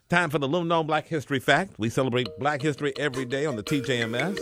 Time for the Little Known Black History Fact. We celebrate Black history every day on the TJMS.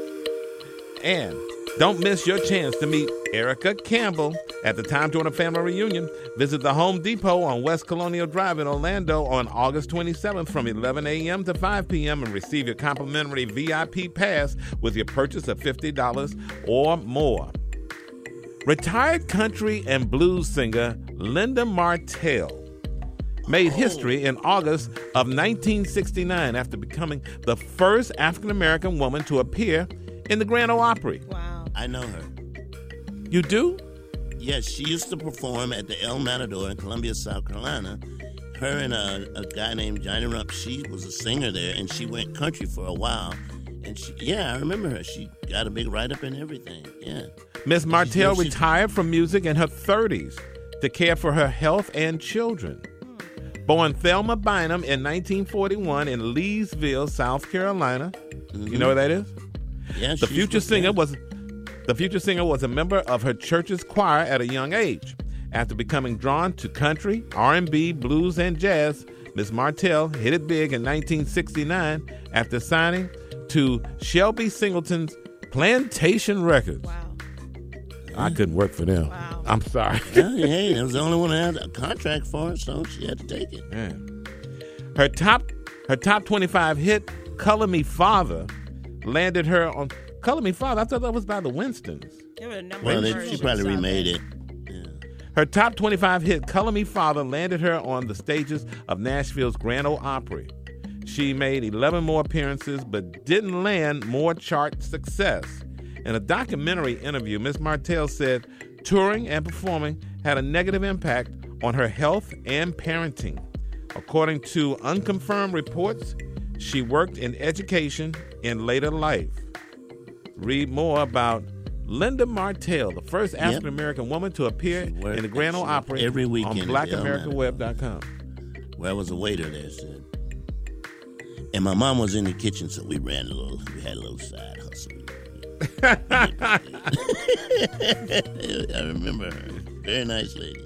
And don't miss your chance to meet Erica Campbell at the Time Turner Family Reunion. Visit the Home Depot on West Colonial Drive in Orlando on August 27th from 11 a.m. to 5 p.m. and receive your complimentary VIP pass with your purchase of $50 or more. Retired country and blues singer Linda Martell made history in August of 1969 after becoming the first African-American woman to appear in the Grand Ole Opry. Wow. I know her. You do? Yes, she used to perform at the El Matador in Columbia, South Carolina. Her and a guy named Johnny Rump, she was a singer there, and she went country for a while. And I remember her. She got a big write-up and everything, yeah. Miss Martell retired from music in her 30s to care for her health and children. Born Thelma Bynum in 1941 in Leesville, South Carolina. Mm-hmm. You know where that is? Yeah, the future singer was a member of her church's choir at a young age. After becoming drawn to country, R&B, blues, and jazz, Miss Martell hit it big in 1969 after signing to Shelby Singleton's Plantation Records. Wow. I couldn't work for them. Wow. I'm sorry. Hey, I was the only one that had a contract for it, so she had to take it. Yeah. Her top 25 hit, Color Me Father, landed her on Color Me Father. I thought that was by the Winstons. There were a number of versions she probably of remade it. Yeah. Her top 25 hit, Color Me Father, landed her on the stages of Nashville's Grand Ole Opry. She made 11 more appearances but didn't land more chart success. In a documentary interview, Miss Martell said touring and performing had a negative impact on her health and parenting. According to unconfirmed reports, she worked in education in later life. Read more about Linda Martell, the first African-American woman to appear in the Grand Ole Opry every weekend on BlackAmericaWeb.com. Where I was a waiter there, said. And my mom was in the kitchen, so we had a little side hustle. I remember her. Very nice lady.